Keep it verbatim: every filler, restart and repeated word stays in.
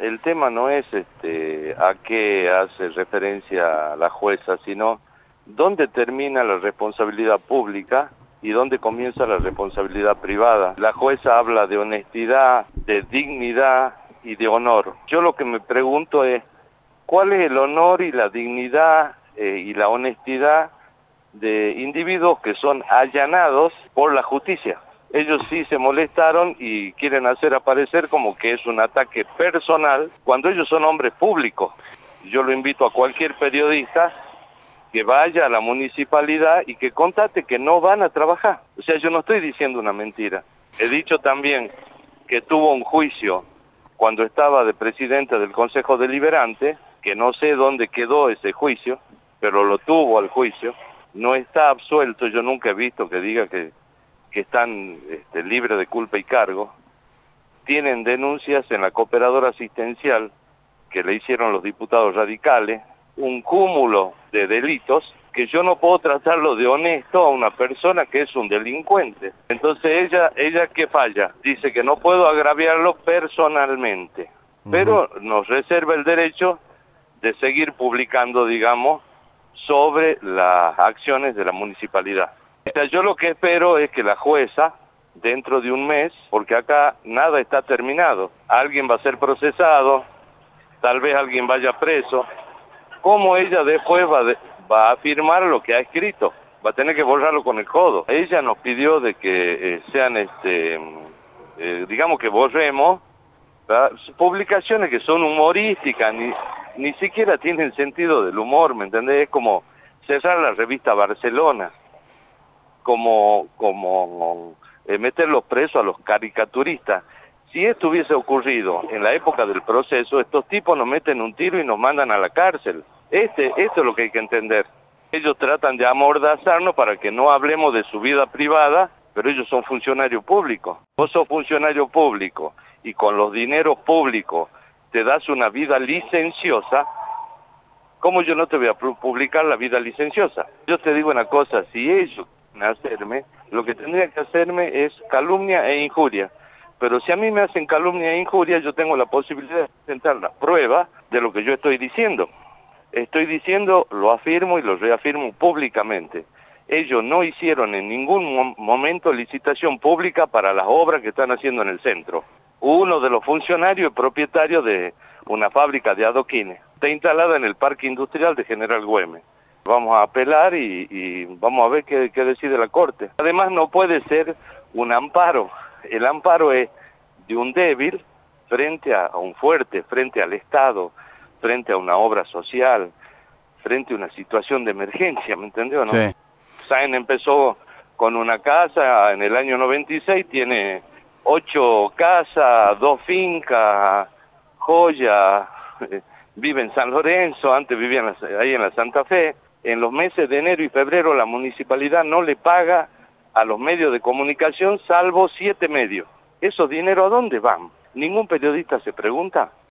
el tema no es este, a qué hace referencia la jueza, sino dónde termina la responsabilidad pública y dónde comienza la responsabilidad privada. La jueza habla de honestidad, de dignidad y de honor. Yo lo que me pregunto es, ¿cuál es el honor y la dignidad eh, y la honestidad de individuos que son allanados por la justicia? Ellos sí se molestaron y quieren hacer aparecer como que es un ataque personal cuando ellos son hombres públicos. Yo lo invito a cualquier periodista que vaya a la municipalidad y que constate que no van a trabajar. O sea, yo no estoy diciendo una mentira. He dicho también que tuvo un juicio cuando estaba de presidente del Consejo Deliberante, que no sé dónde quedó ese juicio, pero lo tuvo al juicio. No está absuelto, yo nunca he visto que diga que que están este, libres de culpa y cargo. Tienen denuncias en la cooperadora asistencial que le hicieron los diputados radicales, un cúmulo de delitos que yo no puedo tratarlo de honesto a una persona que es un delincuente. Entonces ella, ella ¿qué falla? Dice que no puedo agraviarlo personalmente, uh-huh. pero nos reserva el derecho de seguir publicando, digamos, sobre las acciones de la municipalidad. O sea, yo lo que espero es que la jueza, dentro de un mes, porque acá nada está terminado, alguien va a ser procesado, tal vez alguien vaya preso, ¿cómo ella después va, de, va a afirmar lo que ha escrito? Va a tener que borrarlo con el codo. Ella nos pidió de que eh, sean, este, eh, digamos que borremos, ¿verdad? Publicaciones que son humorísticas, ni, ni siquiera tienen sentido del humor, ¿me entendés? Es como cerrar la revista Barcelona. como, como eh, meterlos presos a los caricaturistas. Si esto hubiese ocurrido en la época del proceso, estos tipos nos meten un tiro y nos mandan a la cárcel. Este, esto es lo que hay que entender. Ellos tratan de amordazarnos para que no hablemos de su vida privada, pero ellos son funcionarios públicos. Vos sos funcionario público y con los dineros públicos te das una vida licenciosa. ¿Cómo yo no te voy a publicar la vida licenciosa? Yo te digo una cosa, si ellos hacerme, lo que tendría que hacerme es calumnia e injuria, pero si a mí me hacen calumnia e injuria, yo tengo la posibilidad de presentar la prueba de lo que yo estoy diciendo. Estoy diciendo, lo afirmo y lo reafirmo públicamente. Ellos no hicieron en ningún momento licitación pública para las obras que están haciendo en el centro. Uno de los funcionarios es propietario de una fábrica de adoquines. Está instalada en el Parque Industrial de General Güemes. Vamos a apelar y, y vamos a ver qué, qué decide la Corte. Además, no puede ser un amparo. El amparo es de un débil frente a, a un fuerte, frente al Estado, frente a una obra social, frente a una situación de emergencia, ¿me entendió, no? Sí. Sáenz empezó con una casa en el año noventa y seis, tiene ocho casas, dos fincas, joyas, vive en San Lorenzo, antes vivía en la, ahí en la Santa Fe. En los meses de enero y febrero la municipalidad no le paga a los medios de comunicación salvo siete medios. ¿Esos dinero a dónde van? Ningún periodista se pregunta.